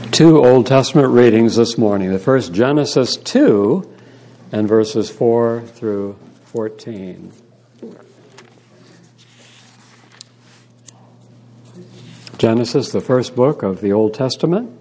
Two Old Testament readings this morning. The first, Genesis 2 and verses 4 through 14. Genesis, the first book of the Old Testament.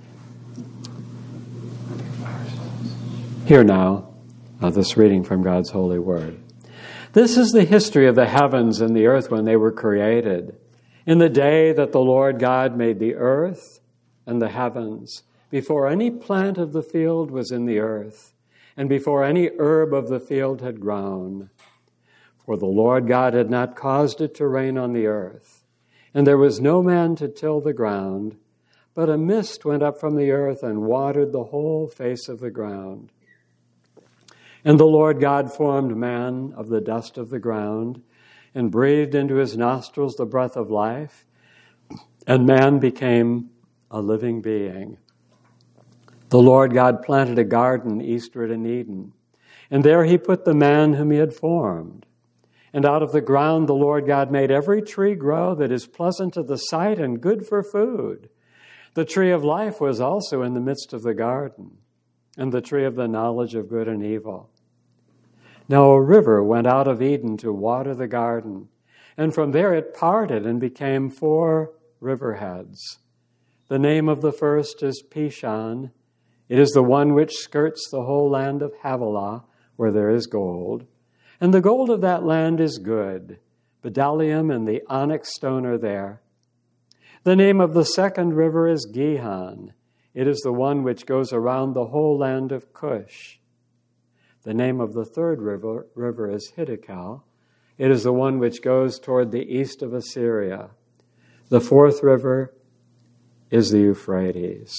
Hear now this reading from God's holy word. This is the history of the heavens and the earth when they were created. In the day that the Lord God made the earth and the heavens, before any plant of the field was in the earth, and before any herb of the field had grown. For the Lord God had not caused it to rain on the earth, and there was no man to till the ground, but a mist went up from the earth and watered the whole face of the ground. And the Lord God formed man of the dust of the ground, and breathed into his nostrils the breath of life, and man became a living being. The Lord God planted a garden eastward in Eden, and there he put the man whom he had formed. And out of the ground the Lord God made every tree grow that is pleasant to the sight and good for food. The tree of life was also in the midst of the garden, and the tree of the knowledge of good and evil. Now a river went out of Eden to water the garden, and from there it parted and became 4 riverheads. The name of the first is Pishon. It is the one which skirts the whole land of Havilah, where there is gold. And the gold of that land is good. Bdellium and the onyx stone are there. The name of the second river is Gihon. It is the one which goes around the whole land of Cush. The name of the third river is Hiddekel. It is the one which goes toward the east of Assyria. The fourth river is the Euphrates.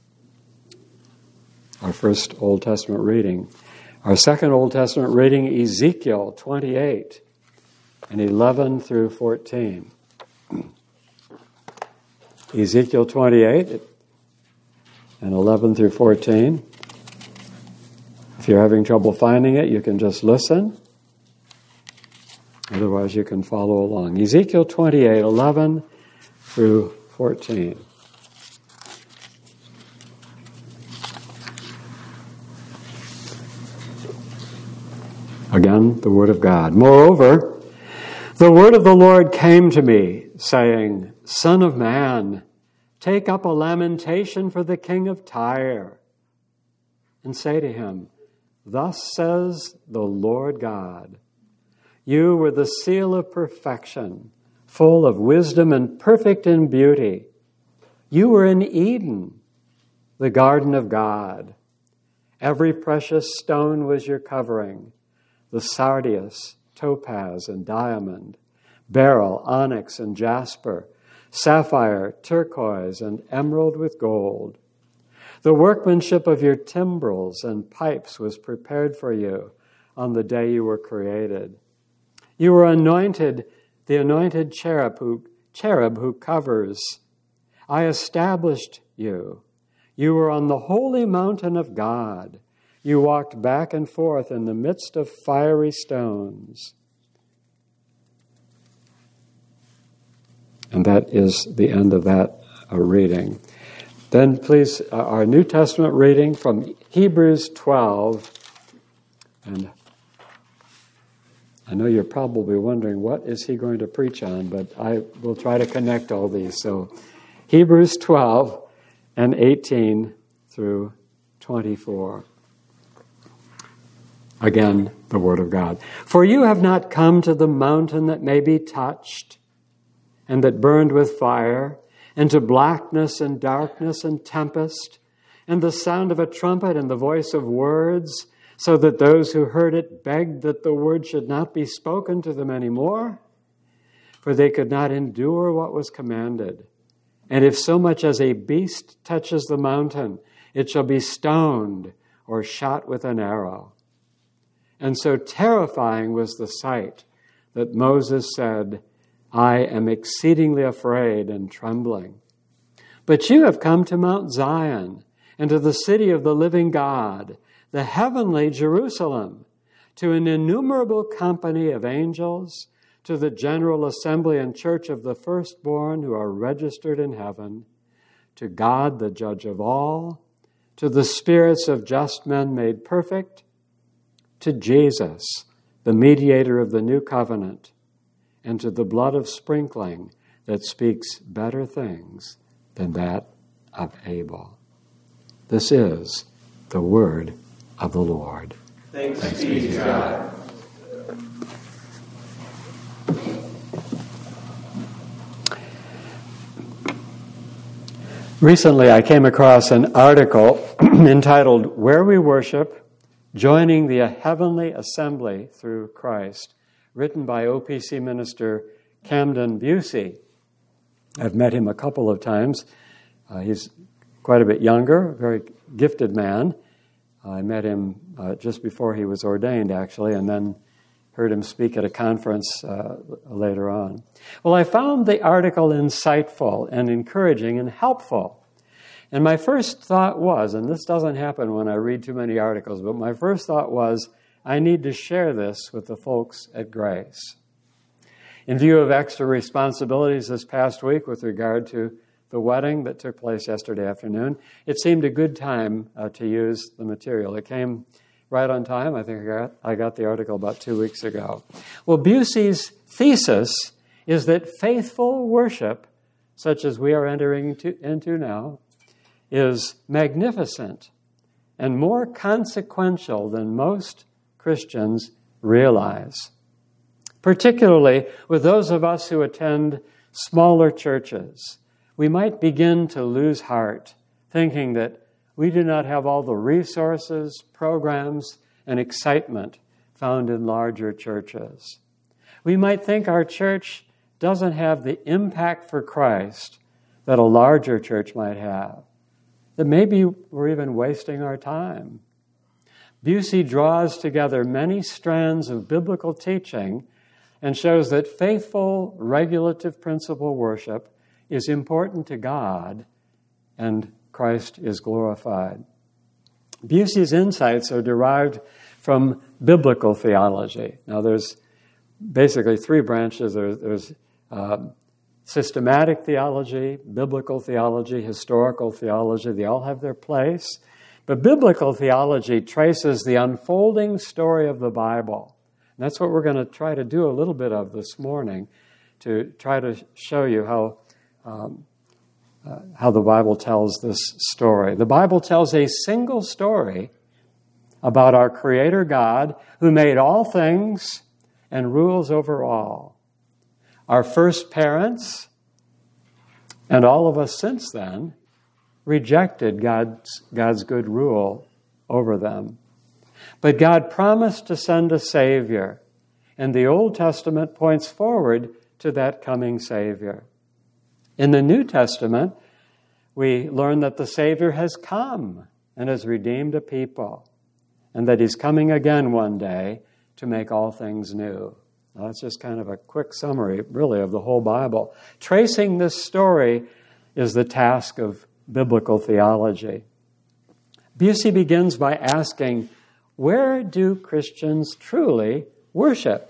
Our first Old Testament reading. Our second Old Testament reading, Ezekiel 28 and 11 through 14. Ezekiel 28 and 11 through 14. If you're having trouble finding it, you can just listen. Otherwise, you can follow along. Ezekiel 28, 11 through 14. Again, the word of God. Moreover, the word of the Lord came to me, saying, Son of man, take up a lamentation for the king of Tyre, and say to him, Thus says the Lord God, You were the seal of perfection, full of wisdom and perfect in beauty. You were in Eden, the garden of God. Every precious stone was your covering, the sardius, topaz, and diamond, beryl, onyx, and jasper, sapphire, turquoise, and emerald with gold. The workmanship of your timbrels and pipes was prepared for you on the day you were created. You were anointed, the anointed cherub who covers. I established you. You were on the holy mountain of God. You walked back and forth in the midst of fiery stones. And that is the end of that reading. Then please, our New Testament reading from Hebrews 12. And I know you're probably wondering, what is he going to preach on? But I will try to connect all these. So Hebrews 12 and 18 through 24. Again, the word of God. For you have not come to the mountain that may be touched, and that burned with fire, and to blackness and darkness and tempest, and the sound of a trumpet and the voice of words, so that those who heard it begged that the word should not be spoken to them anymore, for they could not endure what was commanded. And if so much as a beast touches the mountain, it shall be stoned or shot with an arrow. And so terrifying was the sight that Moses said, I am exceedingly afraid and trembling. But you have come to Mount Zion and to the city of the living God, the heavenly Jerusalem, to an innumerable company of angels, to the general assembly and church of the firstborn who are registered in heaven, to God, the judge of all, to the spirits of just men made perfect, to Jesus, the mediator of the new covenant, and to the blood of sprinkling that speaks better things than that of Abel. This is the word of the Lord. Thanks be to God. Recently, I came across an article entitled, Where We Worship, Joining the Heavenly Assembly Through Christ, written by OPC minister Camden Busey. I've met him a couple of times. He's quite a bit younger, a very gifted man. I met him just before he was ordained, actually, and then heard him speak at a conference later on. Well, I found the article insightful and encouraging and helpful. And my first thought was, and this doesn't happen when I read too many articles, but my first thought was, I need to share this with the folks at Grace. In view of extra responsibilities this past week with regard to the wedding that took place yesterday afternoon, it seemed a good time to use the material. It came right on time. I think I got the article about 2 weeks ago. Well, Busey's thesis is that faithful worship, such as we are entering into now, is magnificent and more consequential than most Christians realize, particularly with those of us who attend smaller churches. We might begin to lose heart, thinking that we do not have all the resources, programs, and excitement found in larger churches. We might think our church doesn't have the impact for Christ that a larger church might have, that maybe we're even wasting our time. Busey draws together many strands of biblical teaching and shows that faithful, regulative principle worship is important to God and Christ is glorified. Busey's insights are derived from biblical theology. Now, there's basically three branches. There's systematic theology, biblical theology, historical theology. They all have their place. But biblical theology traces the unfolding story of the Bible. And that's what we're going to try to do a little bit of this morning, to try to show you how the Bible tells this story. The Bible tells a single story about our Creator God who made all things and rules over all. Our first parents, and all of us since then, rejected God's good rule over them. But God promised to send a Savior, and the Old Testament points forward to that coming Savior. In the New Testament, we learn that the Savior has come and has redeemed a people, and that He's coming again one day to make all things new. Now, that's just kind of a quick summary, really, of the whole Bible. Tracing this story is the task of biblical theology. Busey begins by asking, where do Christians truly worship?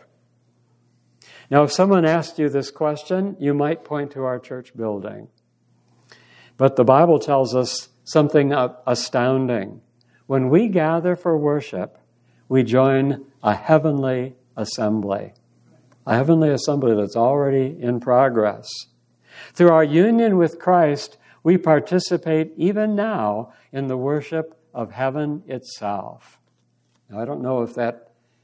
Now, if someone asked you this question, you might point to our church building. But the Bible tells us something astounding. When we gather for worship, we join a heavenly assembly. A heavenly assembly that's already in progress. Through our union with Christ, we participate even now in the worship of heaven itself. Now, I don't know if that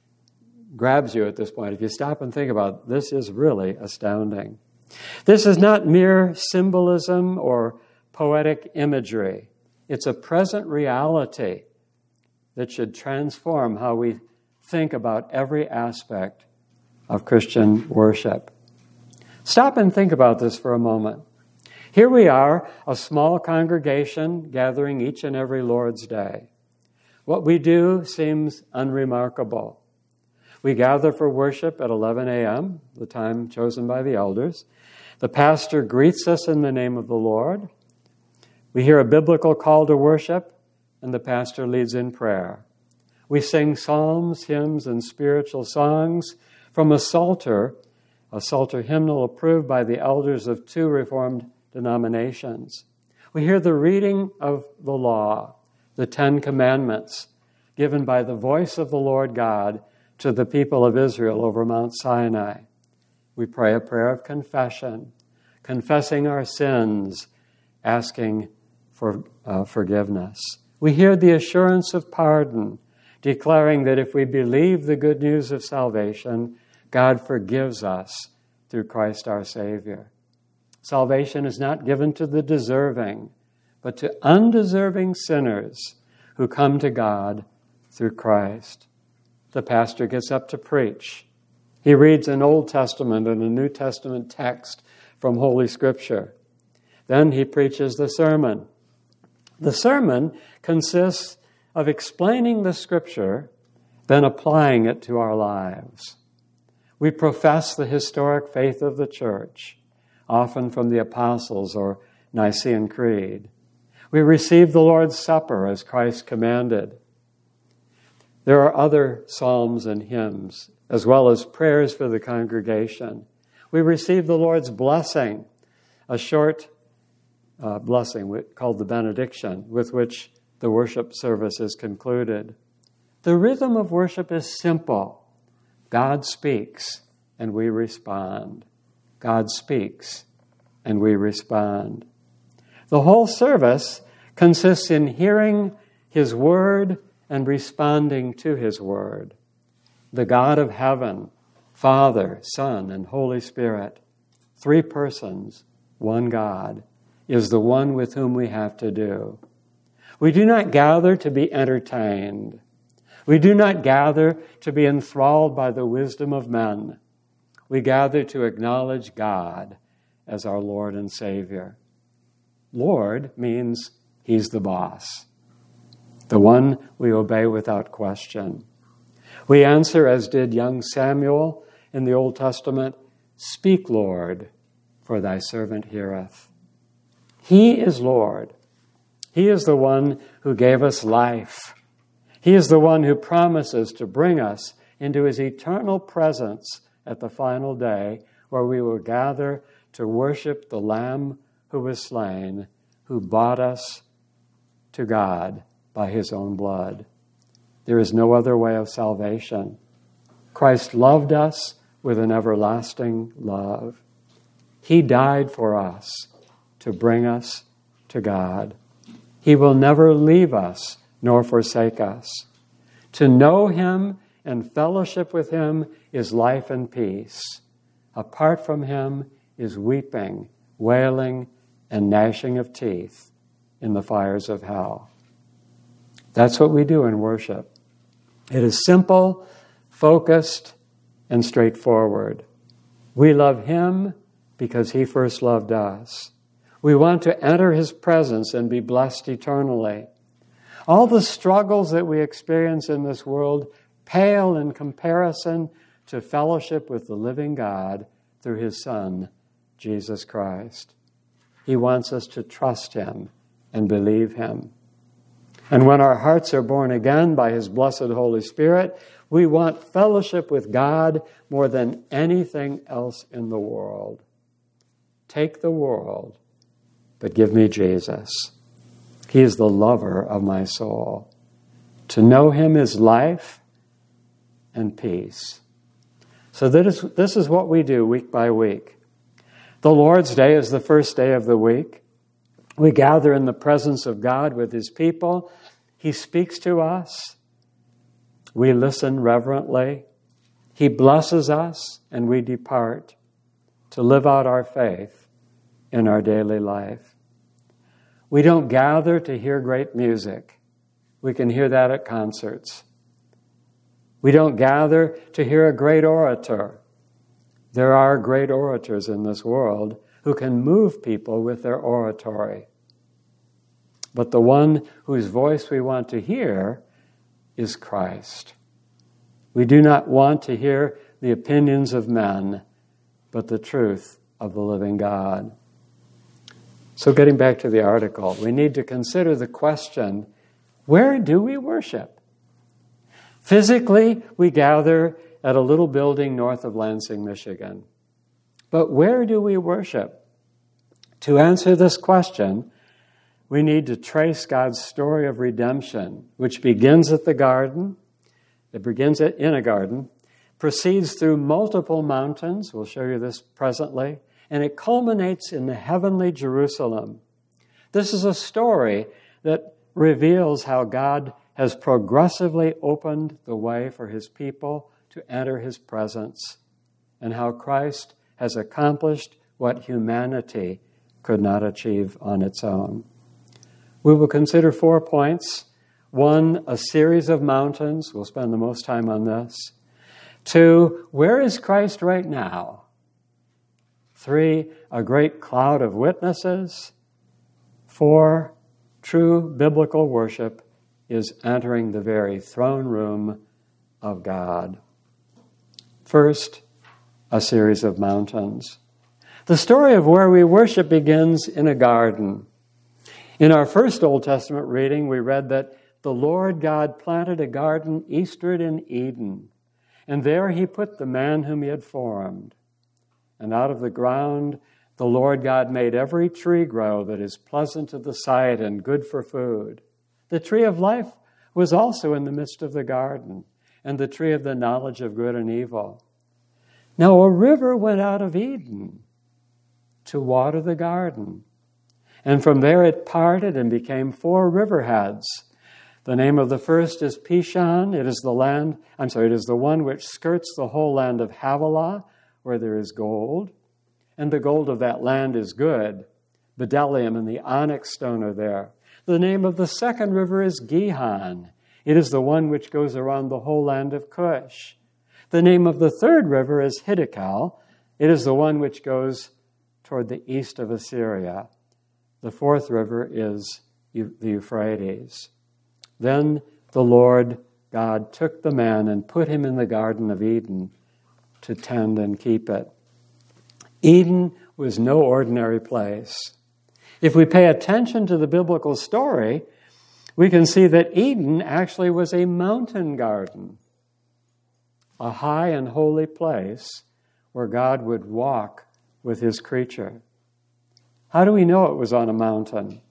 grabs you at this point. If you stop and think about it, this is really astounding. This is not mere symbolism or poetic imagery. It's a present reality that should transform how we think about every aspect of Christian worship. Stop and think about this for a moment. Here we are, a small congregation gathering each and every Lord's Day. What we do seems unremarkable. We gather for worship at 11 a.m., the time chosen by the elders. The pastor greets us in the name of the Lord. We hear a biblical call to worship, and the pastor leads in prayer. We sing psalms, hymns, and spiritual songs from a psalter hymnal approved by the elders of 2 Reformed denominations. We hear the reading of the law, the 10 Commandments, given by the voice of the Lord God to the people of Israel over Mount Sinai. We pray a prayer of confession, confessing our sins, asking for forgiveness. We hear the assurance of pardon, declaring that if we believe the good news of salvation, God forgives us through Christ our Savior. Salvation is not given to the deserving, but to undeserving sinners who come to God through Christ. The pastor gets up to preach. He reads an Old Testament and a New Testament text from Holy Scripture. Then he preaches the sermon. The sermon consists of explaining the Scripture, then applying it to our lives. We profess the historic faith of the church, often from the Apostles' or Nicene Creed. We receive the Lord's Supper as Christ commanded. There are other psalms and hymns, as well as prayers for the congregation. We receive the Lord's blessing, a short blessing called the benediction, with which the worship service is concluded. The rhythm of worship is simple. God speaks, and we respond. God speaks, and we respond. The whole service consists in hearing His word and responding to His word. The God of heaven, Father, Son, and Holy Spirit, 3 persons, 1 God, is the one with whom we have to do. We do not gather to be entertained. We do not gather to be enthralled by the wisdom of men. We gather to acknowledge God as our Lord and Savior. Lord means He's the boss, the one we obey without question. We answer, as did young Samuel in the Old Testament, "Speak, Lord, for thy servant heareth." He is Lord. He is the one who gave us life. He is the one who promises to bring us into His eternal presence at the final day, where we will gather to worship the Lamb who was slain, who bought us to God by His own blood. There is no other way of salvation. Christ loved us with an everlasting love. He died for us to bring us to God. He will never leave us nor forsake us. To know Him and fellowship with Him is life and peace. Apart from Him is weeping, wailing, and gnashing of teeth in the fires of hell. That's what we do in worship. It is simple, focused, and straightforward. We love Him because He first loved us. We want to enter His presence and be blessed eternally. All the struggles that we experience in this world pale in comparison to fellowship with the living God through His Son, Jesus Christ. He wants us to trust Him and believe Him. And when our hearts are born again by His blessed Holy Spirit, we want fellowship with God more than anything else in the world. Take the world, but give me Jesus. He is the lover of my soul. To know Him is life and peace. So this is what we do week by week. The Lord's Day is the first day of the week. We gather in the presence of God with His people. He speaks to us. We listen reverently. He blesses us, and we depart to live out our faith in our daily life. We don't gather to hear great music. We can hear that at concerts. We don't gather to hear a great orator. There are great orators in this world who can move people with their oratory. But the one whose voice we want to hear is Christ. We do not want to hear the opinions of men, but the truth of the living God. So getting back to the article, we need to consider the question, where do we worship? Physically, we gather at a little building north of Lansing, Michigan. But where do we worship? To answer this question, we need to trace God's story of redemption, which begins at the garden. It begins in a garden, proceeds through multiple mountains. We'll show you this presently. And it culminates in the heavenly Jerusalem. This is a story that reveals how God has progressively opened the way for his people to enter his presence, and how Christ has accomplished what humanity could not achieve on its own. We will consider 4 points. 1, a series of mountains. We'll spend the most time on this. 2, where is Christ right now? 3, a great cloud of witnesses. 4, true biblical worship is entering the very throne room of God. First, a series of mountains. The story of where we worship begins in a garden. In our first Old Testament reading, we read that the Lord God planted a garden eastward in Eden, and there he put the man whom he had formed. And out of the ground the Lord God made every tree grow that is pleasant to the sight and good for food. The tree of life was also in the midst of the garden, and the tree of the knowledge of good and evil. Now a river went out of Eden to water the garden, and from there it parted and became 4 riverheads. The name of the first is Pishon. It is the one which skirts the whole land of Havilah, where there is gold. And the gold of that land is good. Bdellium and the onyx stone are there. The name of the second river is Gihon. It is the one which goes around the whole land of Cush. The name of the third river is Hiddekel. It is the one which goes toward the east of Assyria. The fourth river is the Euphrates. Then the Lord God took the man and put him in the Garden of Eden to tend and keep it. Eden was no ordinary place. If we pay attention to the biblical story, we can see that Eden actually was a mountain garden, a high and holy place where God would walk with his creature. How do we know it was on a mountain?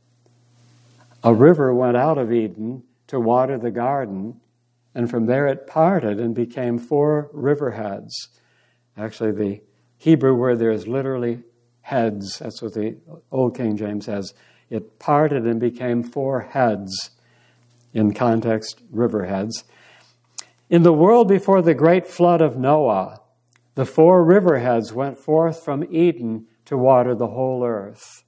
A river went out of Eden to water the garden, and from there it parted and became 4 riverheads. Actually, the Hebrew word there is literally heads. That's what the Old King James says. It parted and became 4 heads, in context, riverheads. In the world before the great flood of Noah, the 4 riverheads went forth from Eden to water the whole earth.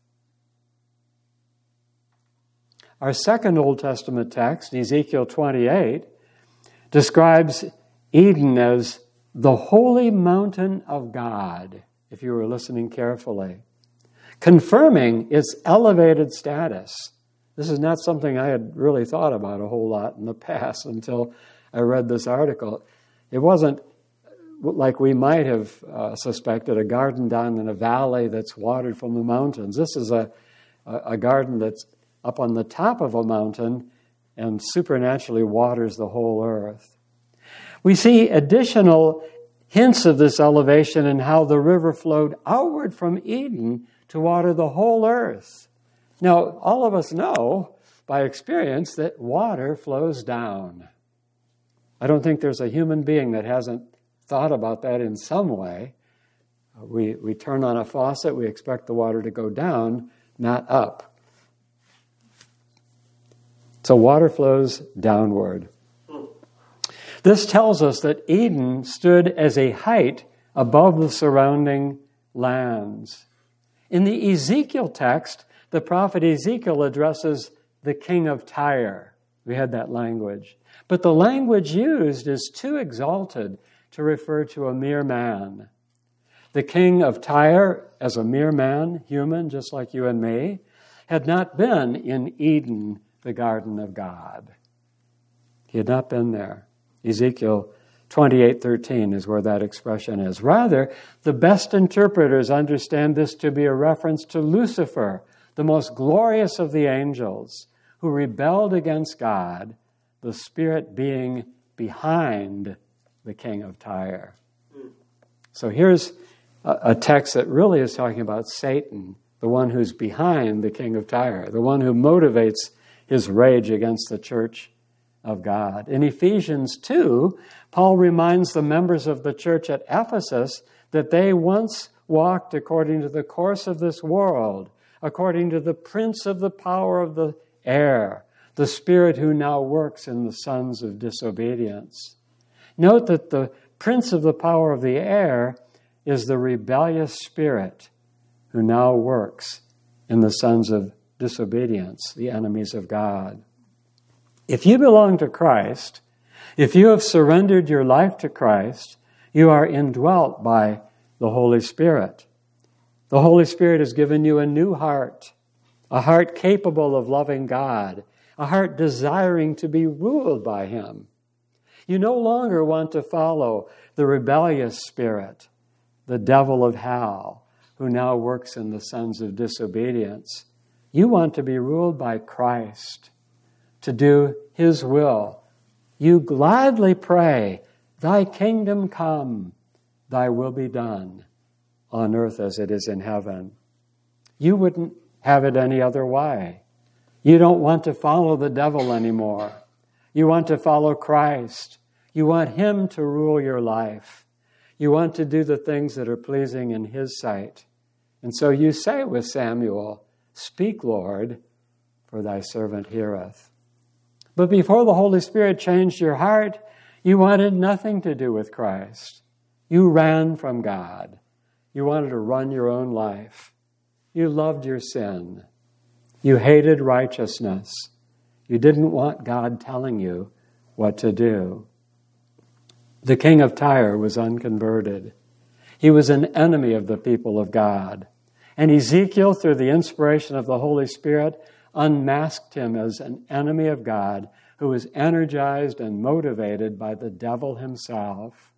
Our second Old Testament text, Ezekiel 28, describes Eden as the holy mountain of God, if you were listening carefully, confirming its elevated status. This is not something I had really thought about a whole lot in the past until I read this article. It wasn't like we might have suspected, a garden down in a valley that's watered from the mountains. This is a garden that's up on the top of a mountain and supernaturally waters the whole earth. We see additional hints of this elevation in how the river flowed outward from Eden to water the whole earth. Now, all of us know by experience that water flows down. I don't think there's a human being that hasn't thought about that in some way. We turn on a faucet, we expect the water to go down, not up. So water flows downward. This tells us that Eden stood as a height above the surrounding lands. In the Ezekiel text, the prophet Ezekiel addresses the king of Tyre. We had that language. But the language used is too exalted to refer to a mere man. The king of Tyre, as a mere man, human, just like you and me, had not been in Eden, the garden of God. He had not been there. Ezekiel 28:13 is where that expression is. Rather, the best interpreters understand this to be a reference to Lucifer, the most glorious of the angels, who rebelled against God, the spirit being behind the king of Tyre. So here's a text that really is talking about Satan the one who's behind the king of Tyre, the one who motivates his rage against the church of God. In Ephesians 2, Paul reminds the members of the church at Ephesus that they once walked according to the course of this world, according to the prince of the power of the air, the spirit who now works in the sons of disobedience. Note that the prince of the power of the air is the rebellious spirit who now works in the sons of disobedience, the enemies of God. If you belong to Christ, if you have surrendered your life to Christ, you are indwelt by the Holy Spirit. The Holy Spirit has given you a new heart, a heart capable of loving God, a heart desiring to be ruled by Him. You no longer want to follow the rebellious spirit, the devil of hell, who now works in the sons of disobedience. You want to be ruled by Christ, to do His will. You gladly pray, "Thy kingdom come, Thy will be done, on earth as it is in heaven." You wouldn't have it any other way. You don't want to follow the devil anymore. You want to follow Christ. You want Him to rule your life. You want to do the things that are pleasing in His sight. And so you say with Samuel, "Speak, Lord, for Thy servant heareth." But before the Holy Spirit changed your heart, you wanted nothing to do with Christ. You ran from God. You wanted to run your own life. You loved your sin. You hated righteousness. You didn't want God telling you what to do. The king of Tyre was unconverted. He was an enemy of the people of God. And Ezekiel, through the inspiration of the Holy Spirit, unmasked him as an enemy of God who was energized and motivated by the devil himself,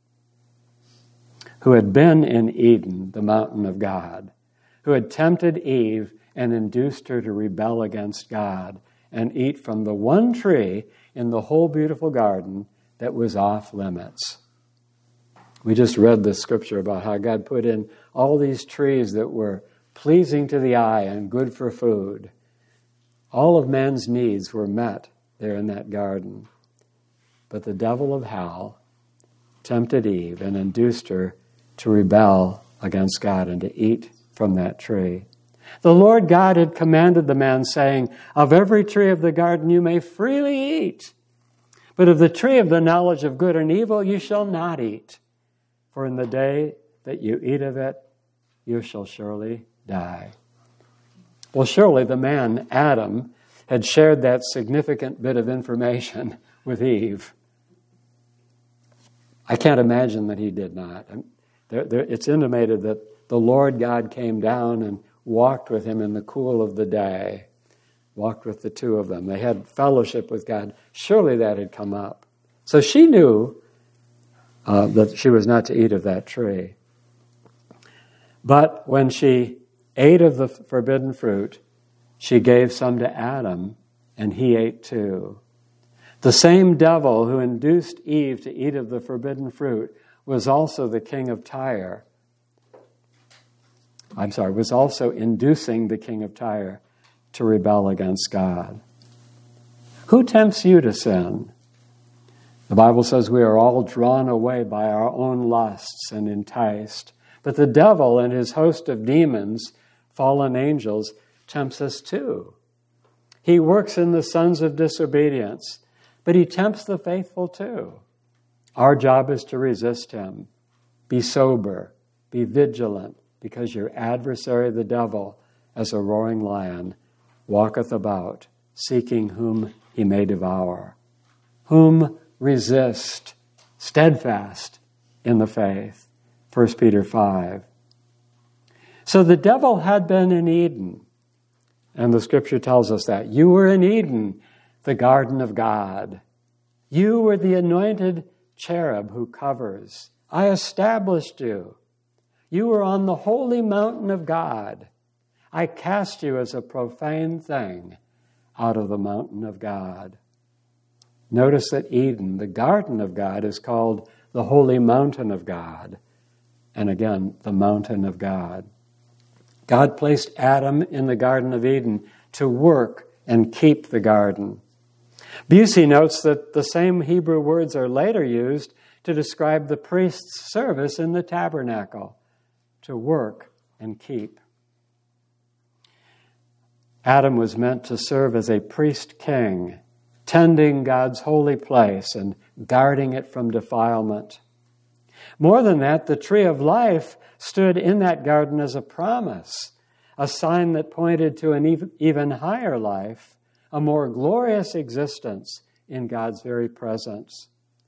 who had been in Eden, the mountain of God, who had tempted Eve and induced her to rebel against God and eat from the one tree in the whole beautiful garden that was off limits. We just read this scripture about how God put in all these trees that were pleasing to the eye and good for food. All of man's needs were met there in that garden. But the devil of hell tempted Eve and induced her to rebel against God and to eat from that tree. The Lord God had commanded the man, saying, "Of every tree of the garden you may freely eat, but of the tree of the knowledge of good and evil you shall not eat. For in the day that you eat of it, you shall surely die." Well, surely the man, Adam, had shared that significant bit of information with Eve. I can't imagine that he did not. It's intimated that the Lord God came down and walked with him in the cool of the day, walked with the two of them. They had fellowship with God. Surely that had come up. So she knew that she was not to eat of that tree. But when she ate of the forbidden fruit, she gave some to Adam, and he ate too. The same devil who induced Eve to eat of the forbidden fruit was also the king of Tyre. Was also inducing the king of Tyre to rebel against God. Who tempts you to sin? The Bible says we are all drawn away by our own lusts and enticed. But the devil and his host of demons, fallen angels, tempts us too. He works in the sons of disobedience, but he tempts the faithful too. Our job is to resist him. Be sober, be vigilant, because your adversary, the devil, as a roaring lion, walketh about, seeking whom he may devour. Whom resist, steadfast in the faith. 1 Peter 5. So the devil had been in Eden, and the scripture tells us that. You were in Eden, the garden of God. You were the anointed cherub who covers. I established you. You were on the holy mountain of God. I cast you as a profane thing out of the mountain of God. Notice that Eden, the garden of God, is called the holy mountain of God. And again, the mountain of God. God placed Adam in the Garden of Eden to work and keep the garden. Busey notes that the same Hebrew words are later used to describe the priest's service in the tabernacle, to work and keep. Adam was meant to serve as a priest king, tending God's holy place and guarding it from defilement. More than that, the tree of life stood in that garden as a promise, a sign that pointed to an even higher life, a more glorious existence in God's very presence.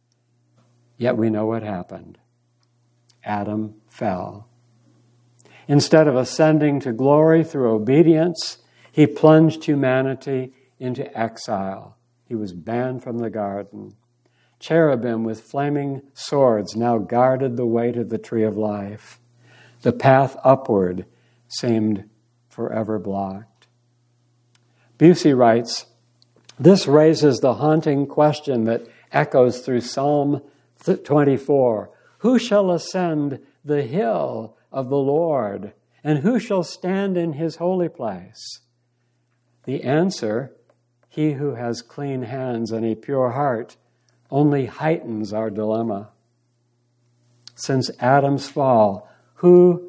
Yet we know what happened. Adam fell. Instead of ascending to glory through obedience, he plunged humanity into exile. He was banned from the garden. Cherubim with flaming swords now guarded the way to the tree of life. The path upward seemed forever blocked. Busey writes, this raises the haunting question that echoes through Psalm 24. Who shall ascend the hill of the Lord, and who shall stand in his holy place? The answer, he who has clean hands and a pure heart, only heightens our dilemma. Since Adam's fall, who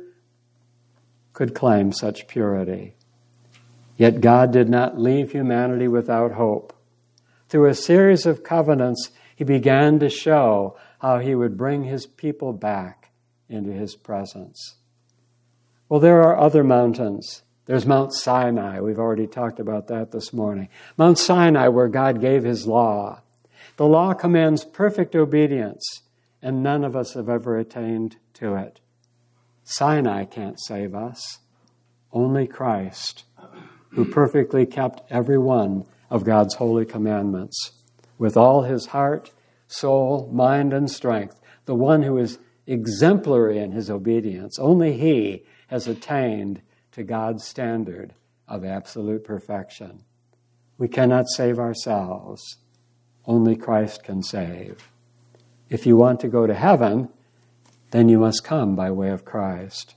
could claim such purity? Yet God did not leave humanity without hope. Through a series of covenants, he began to show how he would bring his people back into his presence. Well, there are other mountains. There's Mount Sinai. We've already talked about that this morning. Mount Sinai, where God gave his law. The law commands perfect obedience, and none of us have ever attained to it. Sinai can't save us. Only Christ, who perfectly kept every one of God's holy commandments, with all his heart, soul, mind, and strength, the one who is exemplary in his obedience. Only he has attained to God's standard of absolute perfection. We cannot save ourselves. Only Christ can save. If you want to go to heaven, then you must come by way of Christ.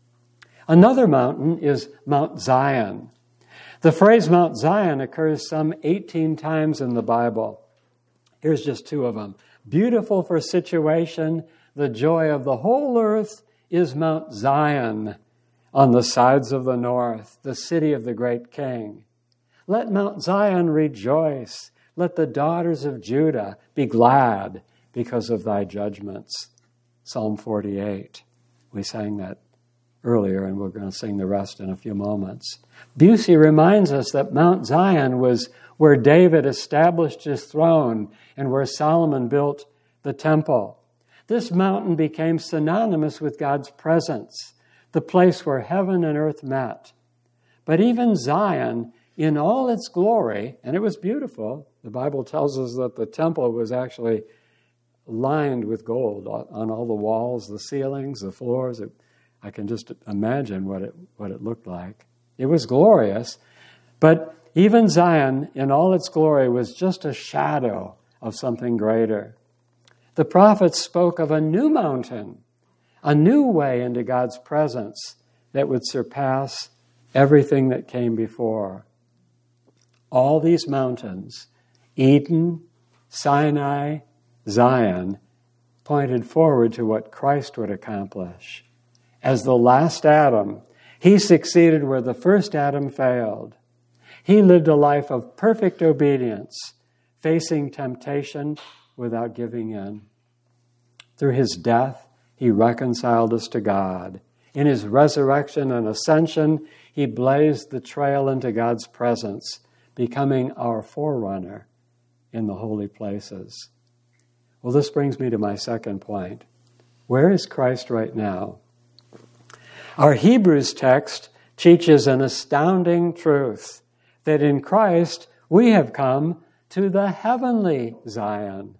Another mountain is Mount Zion. The phrase Mount Zion occurs some 18 times in the Bible. Here's just two of them. Beautiful for situation, the joy of the whole earth is Mount Zion on the sides of the north, the city of the great King. Let Mount Zion rejoice. Let the daughters of Judah be glad because of thy judgments. Psalm 48. We sang that earlier, and we're going to sing the rest in a few moments. Busey reminds us that Mount Zion was where David established his throne and where Solomon built the temple. This mountain became synonymous with God's presence, the place where heaven and earth met. But even Zion, in all its glory, and it was beautiful, the Bible tells us that the temple was actually lined with gold on all the walls, the ceilings, the floors. I can just imagine what it looked like. It was glorious, but even Zion, in all its glory, was just a shadow of something greater. The prophets spoke of a new mountain, a new way into God's presence that would surpass everything that came before. All these mountains, Eden, Sinai, Zion, pointed forward to what Christ would accomplish. As the last Adam, he succeeded where the first Adam failed. He lived a life of perfect obedience, facing temptation without giving in. Through his death, he reconciled us to God. In his resurrection and ascension, he blazed the trail into God's presence, becoming our forerunner in the holy places. Well, this brings me to my second point. Where is Christ right now? Our Hebrews text teaches an astounding truth, that in Christ we have come to the heavenly Zion.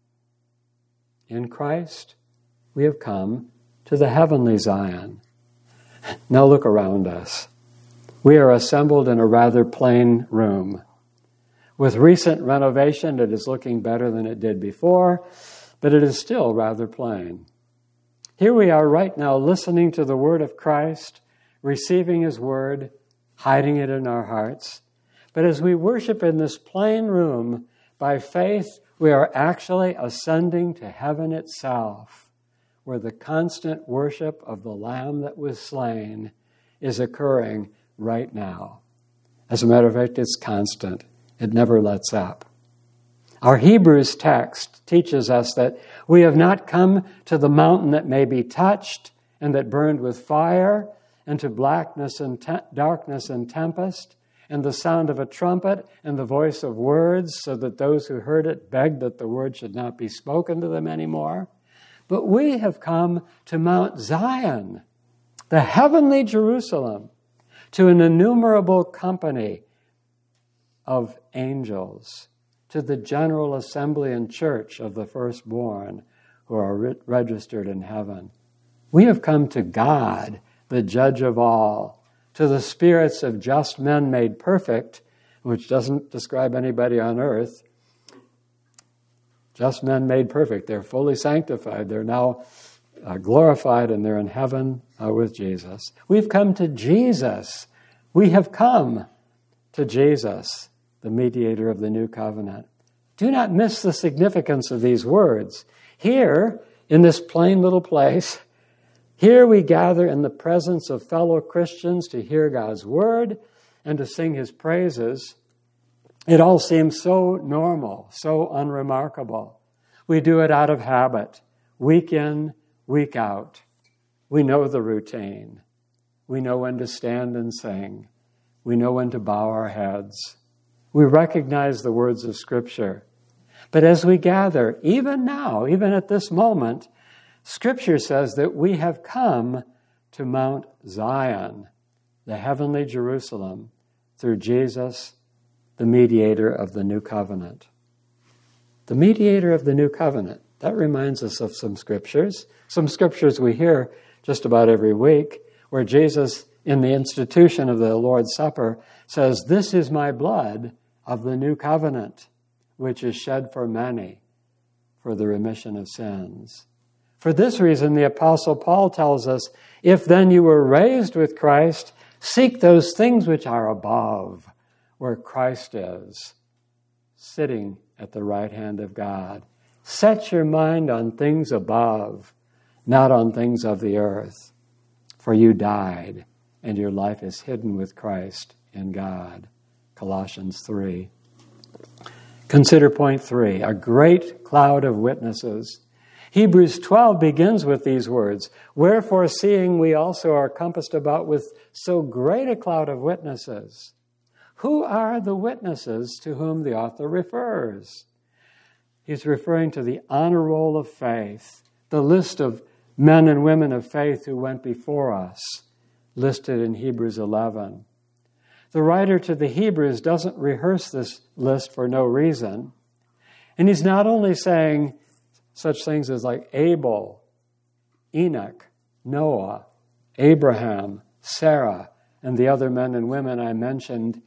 In Christ we have come to the heavenly Zion. Now look around us. We are assembled in a rather plain room. With recent renovation, it is looking better than it did before, but it is still rather plain. Here we are right now listening to the word of Christ, receiving His Word, hiding it in our hearts. But as we worship in this plain room, by faith, we are actually ascending to heaven itself, where the constant worship of the Lamb that was slain is occurring right now. As a matter of fact, it's constant. It never lets up. Our Hebrews text teaches us that we have not come to the mountain that may be touched and that burned with fire, and to blackness and darkness and tempest, and the sound of a trumpet and the voice of words, so that those who heard it begged that the word should not be spoken to them anymore. But we have come to Mount Zion, the heavenly Jerusalem, to an innumerable company of angels, to the general assembly and church of the firstborn who are registered in heaven. We have come to God, the judge of all, to the spirits of just men made perfect, which doesn't describe anybody on earth. Just men made perfect. They're fully sanctified. They're now glorified, and they're in heaven with Jesus. We've come to Jesus. We have come to Jesus, the mediator of the new covenant. Do not miss the significance of these words. Here, in this plain little place, here we gather in the presence of fellow Christians to hear God's word and to sing His praises. It all seems so normal, so unremarkable. We do it out of habit, week in, week out. We know the routine. We know when to stand and sing. We know when to bow our heads. We recognize the words of Scripture. But as we gather, even now, even at this moment, Scripture says that we have come to Mount Zion, the heavenly Jerusalem, through Jesus, the mediator of the new covenant. The mediator of the new covenant. That reminds us of some scriptures we hear just about every week, where Jesus, in the institution of the Lord's Supper, says, "This is my blood of the new covenant, which is shed for many for the remission of sins." For this reason, the Apostle Paul tells us, "If then you were raised with Christ, seek those things which are above, where Christ is, sitting at the right hand of God. Set your mind on things above, not on things of the earth. For you died, and your life is hidden with Christ in God." Colossians 3. Consider point 3, a great cloud of witnesses. Hebrews 12 begins with these words, "Wherefore, seeing we also are compassed about with so great a cloud of witnesses." Who are the witnesses to whom the author refers? He's referring to the honor roll of faith, the list of men and women of faith who went before us, listed in Hebrews 11. The writer to the Hebrews doesn't rehearse this list for no reason. And he's not only saying such things as like Abel, Enoch, Noah, Abraham, Sarah, and the other men and women I mentioned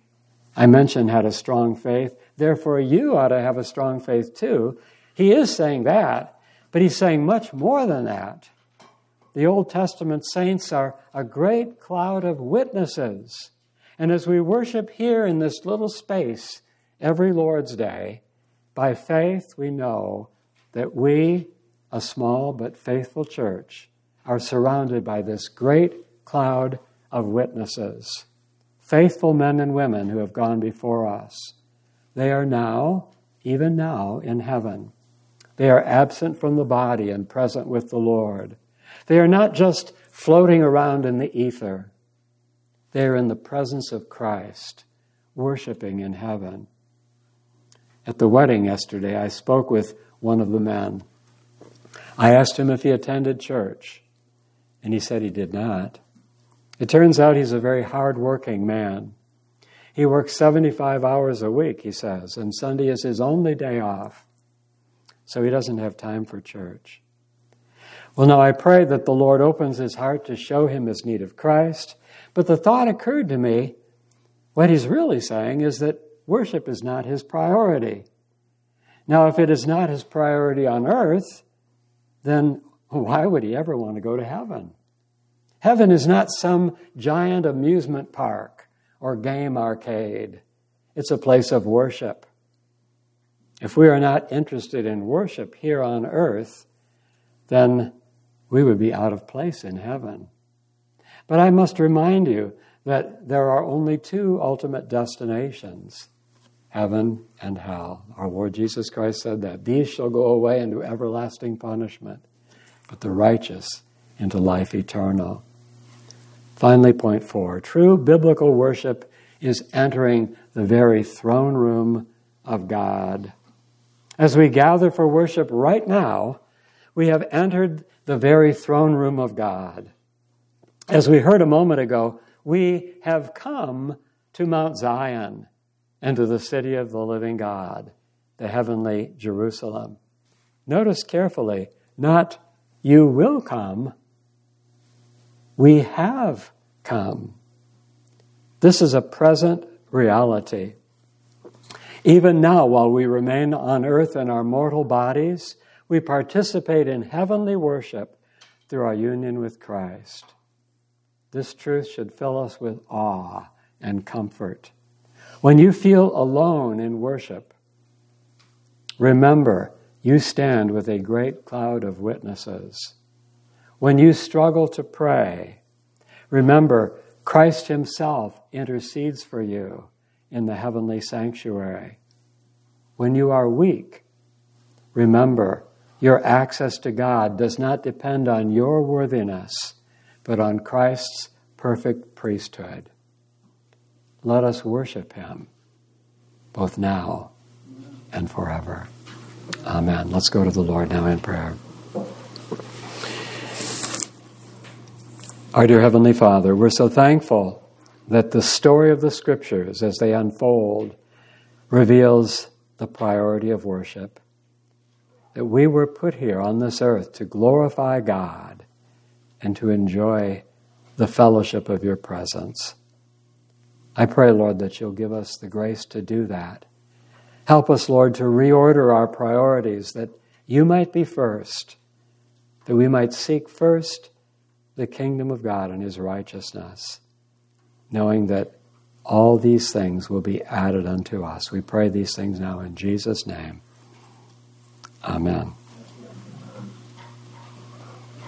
had a strong faith. Therefore, you ought to have a strong faith too. He is saying that, but he's saying much more than that. The Old Testament saints are a great cloud of witnesses. And as we worship here in this little space every Lord's Day, by faith we know that we, a small but faithful church, are surrounded by this great cloud of witnesses. Faithful men and women who have gone before us. They are now, even now, in heaven. They are absent from the body and present with the Lord. They are not just floating around in the ether. They are in the presence of Christ, worshiping in heaven. At the wedding yesterday, I spoke with one of the men. I asked him if he attended church, and he said he did not. It turns out he's a very hard-working man. He works 75 hours a week, he says, and Sunday is his only day off. So he doesn't have time for church. Well, now I pray that the Lord opens his heart to show him his need of Christ. But the thought occurred to me, what he's really saying is that worship is not his priority. Now, if it is not his priority on earth, then why would he ever want to go to heaven? Heaven is not some giant amusement park or game arcade. It's a place of worship. If we are not interested in worship here on earth, then we would be out of place in heaven. But I must remind you that there are only two ultimate destinations, heaven and hell. Our Lord Jesus Christ said that. These shall go away into everlasting punishment, but the righteous into life eternal. Finally, point 4, true biblical worship is entering the very throne room of God. As we gather for worship right now, we have entered the very throne room of God. As we heard a moment ago, we have come to Mount Zion and to the city of the living God, the heavenly Jerusalem. Notice carefully, not you will come, we have come. This is a present reality. Even now, while we remain on earth in our mortal bodies, we participate in heavenly worship through our union with Christ. This truth should fill us with awe and comfort. When you feel alone in worship, remember you stand with a great cloud of witnesses. When you struggle to pray, remember Christ himself intercedes for you in the heavenly sanctuary. When you are weak, remember your access to God does not depend on your worthiness, but on Christ's perfect priesthood. Let us worship him, both now and forever. Amen. Let's go to the Lord now in prayer. Our dear Heavenly Father, we're so thankful that the story of the Scriptures, as they unfold, reveals the priority of worship. That we were put here on this earth to glorify God and to enjoy the fellowship of your presence. I pray, Lord, that you'll give us the grace to do that. Help us, Lord, to reorder our priorities, that you might be first, that we might seek first the kingdom of God and his righteousness, knowing that all these things will be added unto us. We pray these things now in Jesus' name. Amen.